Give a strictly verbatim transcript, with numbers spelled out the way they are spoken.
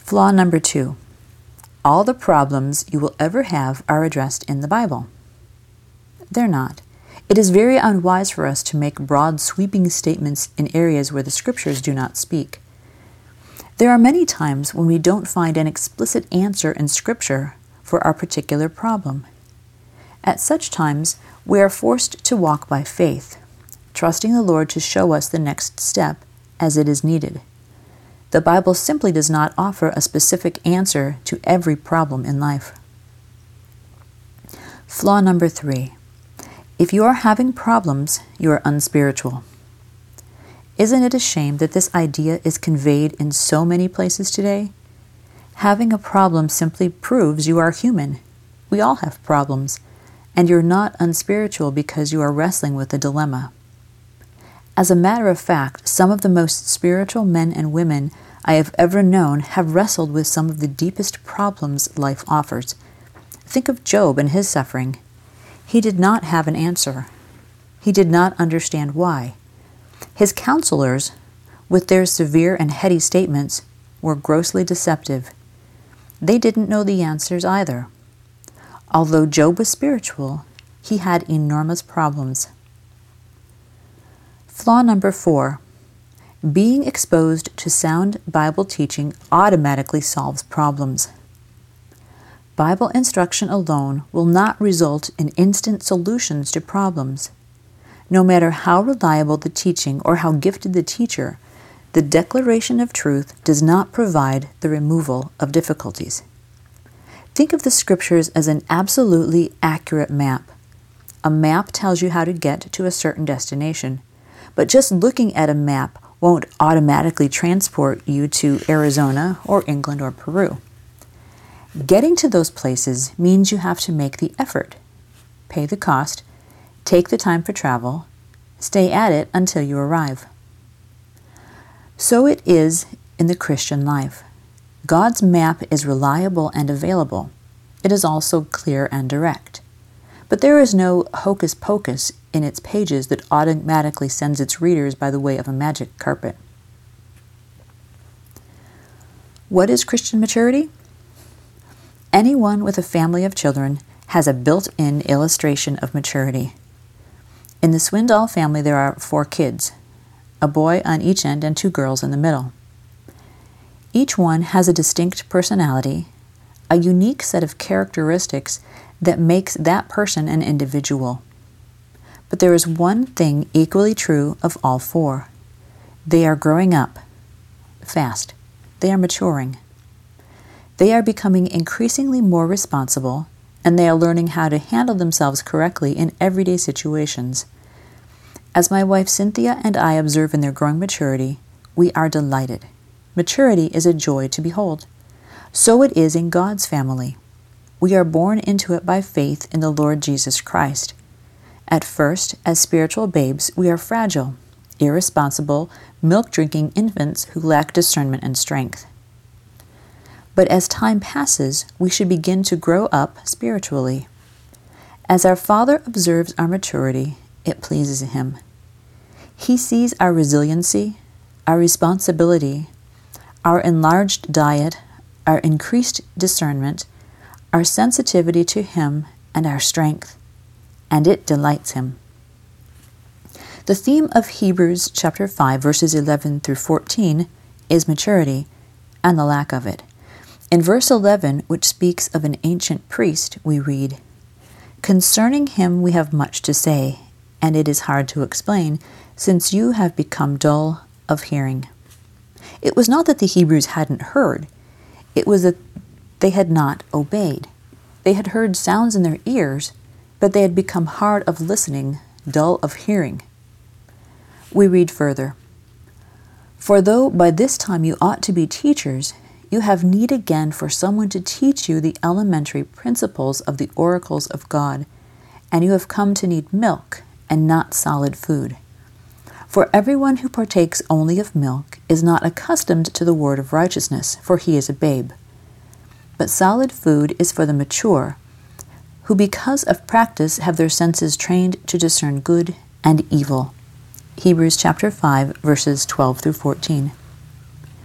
Flaw number two. All the problems you will ever have are addressed in the Bible. They're not. It is very unwise for us to make broad, sweeping statements in areas where the Scriptures do not speak. There are many times when we don't find an explicit answer in Scripture for our particular problem. At such times, we are forced to walk by faith, trusting the Lord to show us the next step as it is needed. The Bible simply does not offer a specific answer to every problem in life. Flaw number three. If you are having problems, you are unspiritual. Isn't it a shame that this idea is conveyed in so many places today? Having a problem simply proves you are human. We all have problems, and you're not unspiritual because you are wrestling with a dilemma. As a matter of fact, some of the most spiritual men and women I have ever known have wrestled with some of the deepest problems life offers. Think of Job and his suffering. He did not have an answer. He did not understand why. His counselors, with their severe and heady statements, were grossly deceptive. They didn't know the answers either. Although Job was spiritual, he had enormous problems. Flaw number four. Being exposed to sound Bible teaching automatically solves problems. Bible instruction alone will not result in instant solutions to problems. No matter how reliable the teaching or how gifted the teacher, the declaration of truth does not provide the removal of difficulties. Think of the Scriptures as an absolutely accurate map. A map tells you how to get to a certain destination, but just looking at a map won't automatically transport you to Arizona or England or Peru. Getting to those places means you have to make the effort, pay the cost, take the time for travel, stay at it until you arrive. So it is in the Christian life. God's map is reliable and available. It is also clear and direct. But there is no hocus pocus in its pages that automatically sends its readers by the way of a magic carpet. What is Christian maturity? Anyone with a family of children has a built-in illustration of maturity. In the Swindoll family there are four kids, a boy on each end and two girls in the middle. Each one has a distinct personality, a unique set of characteristics that makes that person an individual. But there is one thing equally true of all four. They are growing up fast. They are maturing. They are becoming increasingly more responsible, and they are learning how to handle themselves correctly in everyday situations. As my wife Cynthia and I observe in their growing maturity, we are delighted. Maturity is a joy to behold. So it is in God's family. We are born into it by faith in the Lord Jesus Christ. At first, as spiritual babes, we are fragile, irresponsible, milk-drinking infants who lack discernment and strength. But as time passes, we should begin to grow up spiritually. As our Father observes our maturity, it pleases Him. He sees our resiliency, our responsibility, our enlarged diet, our increased discernment, our sensitivity to Him, and our strength, and it delights Him. The theme of Hebrews chapter five, verses eleven through fourteen is maturity and the lack of it. In verse eleven, which speaks of an ancient priest, we read, "Concerning him we have much to say, and it is hard to explain, since you have become dull of hearing." It was not that the Hebrews hadn't heard. It was that they had not obeyed. They had heard sounds in their ears, but they had become hard of listening, dull of hearing. We read further, "For though by this time you ought to be teachers, you have need again for someone to teach you the elementary principles of the oracles of God, and you have come to need milk and not solid food. For everyone who partakes only of milk is not accustomed to the word of righteousness, for he is a babe. But solid food is for the mature, who because of practice have their senses trained to discern good and evil." Hebrews chapter five, verses twelve through fourteen.